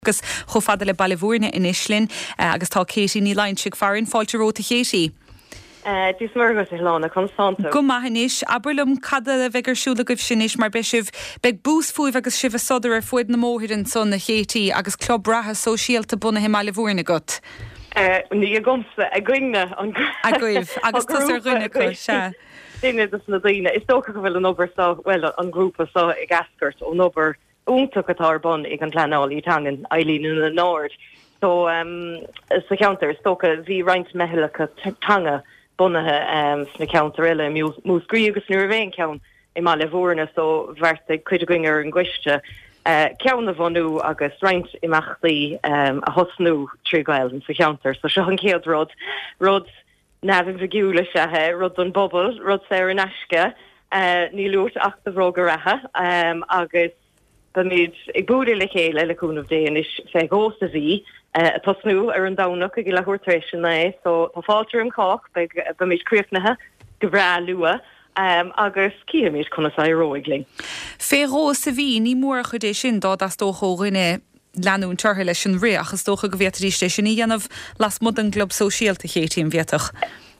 agus chofada le bailhúrne in Islinn agus tá Katie ní lein sig farin fáilte róta Katie. Dís margus lána constanta. Go maithis abrlum cada a bhegur siúla goibh sinis mar besibh beg bús fuibh agus sibh sodar ar fuid na móthir an son na Katie agus club ratha sosiálta buna himáilehúrne got. Ní a gomsa a gcuine an goibh agus tus ar gcuine go se. Duine is na daine. Is tócha go bhfuil an obair sa well an grúpa sa ag gascart ó nobar úntaach atá bon ag an pleanáil í tangan Eileen in the Nord. So sa counter stoka bhí reint mehelacha tanga bunathe sna counter eile músgrí agus nuair bhéin ceann I má lehórna so bharrta cuidegaingar an gcuiste. Ceann a bhanú agus reint imachtaí a hosnú trí gail sa counter. So seo an céad rud navin vigiúla sethe, rud an bobbal, rud sé an asce, ní luút ach a bhróga ratha agus ba míid ag búda le chéile le cúnmh déanais fé gósta bhí a tosnú ar an damnach a le thuirtéis na so tá fáiltear an cách ba míid críochnathe go bhrá lua agus cíimiid chuna sa róigling. Fé ró sa bhí ní mór chudé sin dá as tócha rinne leanún tuthair leis an ré achas tócha go bhétarí sin í dhéanamh las mud an glob sosiálta chétí an bhéatach.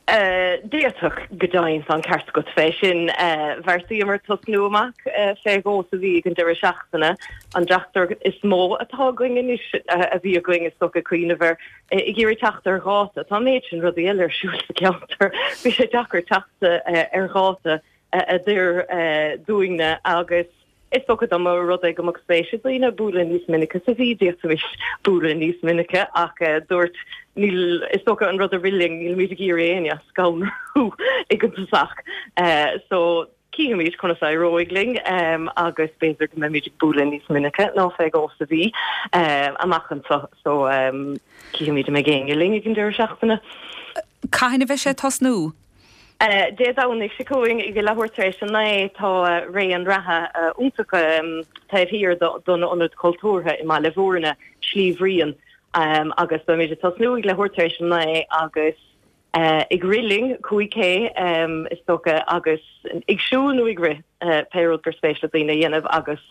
Déach godáin an ceart go fé sin bhartaí mar tosnú amach fé gó sa bhí an deir seachtainna an deachtar is mó atá going is a bhí a going is so a cuiinehar I ggéirí teachtar gáta tá méid sin rudí eile siúil sa ceantar bhí sé dechar teachta ar gáta a dtír dúingna agus is so am rud ag goach spéisi lína búla níos minicha sa bhí déachtamis búla níos minicha ach dúirt níl is so an rud a rilling níl mí géiréine scaunú ag an tasach so cíimiid chuna sa roigling agus béidir go méid búla níos minicha ná fé gá sa bhí amachchan so cíimiid me géingeling ag an deir seachtainna. Caithna bheith sé tosnú? Dé dánig sicóing I go lehuirtéis an tá ré an ratha úntacha taobh hir donna onad cultúrtha I má lehórna slíomhríon agus ba méidir tosnú ag lehuirtéis an agus ag rilling cuaicé is tócha agus ag siúnú ag ri péród gur spéisle daoine dhéanamh agus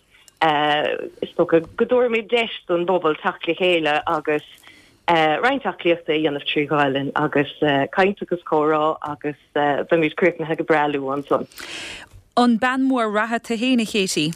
is tócha godóir mé deist don bobbal tacla chéile agus reinintachliaachta dhéanamh trí gáilin agus caiintachas córá agus ba míid críochnathe go brealú an son. An ban mór ratha ta héna Katie?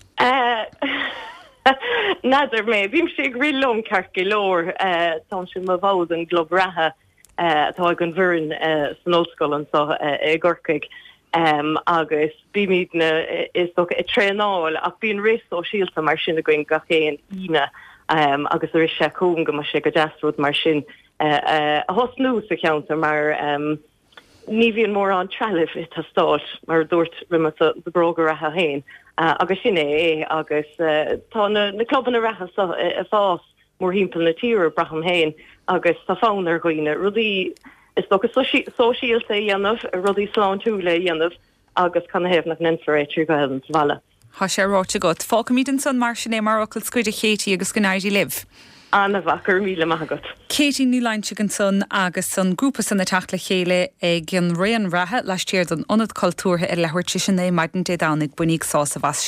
Nadidir mé, bhím sé ag rilum ceart go leor tá sin má bhád an glob ratha tá ag an bhúrin san óscoil an so I gcorcaig agus bíimiidna is tócha I tréanáil ach bíon rés ó síalta mar sin a going gachéan ine agus er is se cún go mar sé go deasrúd mar sin a hosnú sa ceantar mar ní bhíon mór an trelih tá stáit mar dúirt rimime de broga ratha héin agus sin agus tá na clubban a ratha a fás mór hímpel na tír bracham héin agus tá fánar goine rudí is do sosiálta dhéanamh rudí sláán túla dhéanamh agus kann hefnach nenfaréitú go an bhela. Tá sé ráte got. Fáca míid an son mar sin mar ocail scuide Katie agus go náidí libh. Anna bhachar míle magat. Katie ní leinte an son agus san grúpa san na teachla chéile ag an réan ratha leis tíir don onad cultúrtha ar lehuirte sin é maidin dé dánig buníg sása bhas